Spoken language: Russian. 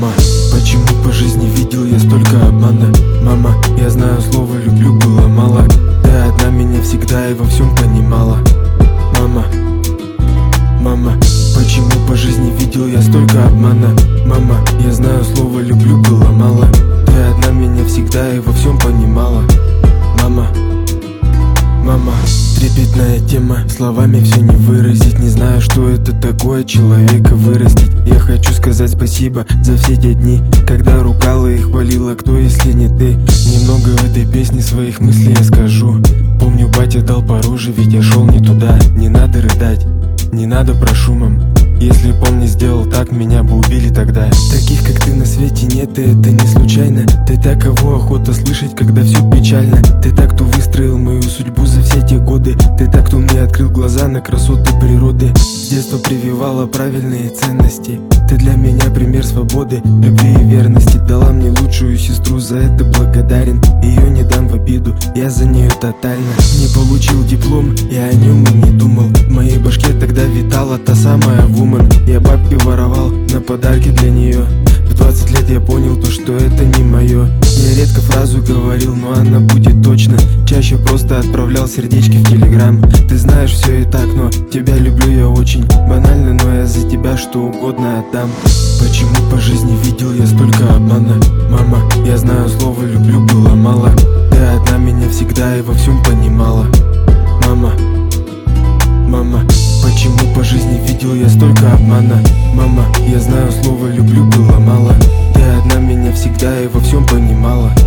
Мама, почему по жизни видел я столько обмана? Мама, я знаю, слово люблю было мало. Ты одна меня всегда и во всем понимала. Мама, мама, почему по жизни видел я столько обмана? Мама, я знаю, слово люблю было мало. Ты одна меня всегда и во всем понимала. Мама, мама, трепетная тема, словами все не выразить. Не знаю, что это такое, человека вырастить. Я хочу сказать спасибо за все те дни, когда ругала и хвалила, кто если не ты. Немного в этой песне своих мыслей я скажу. Помню, батя дал по роже, ведь я шел не туда. Не надо рыдать, не надо про шумом. Если б он не сделал так, меня бы убили тогда. Таких, как ты, на свете нет, и это не случайно. Ты та, кого охота слышать, когда все печально. Ты та, кто выстроил мою судьбу за все те годы. Ты та, кто мне открыл глаза на красоты природы. С детства прививала правильные ценности. Ты для меня пример свободы, любви и верности. Дала мне лучшую сестру, за это благодарен. Ее не дам в обиду, я за нее тотально. Не получил диплом, я о нем и не думал. В моей башке тогда витала та самая вумен. Я бабки воровал на подарки для нее. В 20 лет я понял то, что это не мое. Я редко фразу говорил, но она будет точно. Чаще просто отправлял сердечки в телеграм. Ты знаешь, все и так, но тебя люблю я очень. Банально, но я за тебя что угодно отдам. Почему по жизни видел я столько обмана? Мама, я знаю, слово люблю было мало. Ты одна меня всегда и во всем понимала. Мама, мама, почему по жизни видел я столько обмана? Мама, я знаю, слово люблю было мало. Ты одна меня всегда и во всем понимала.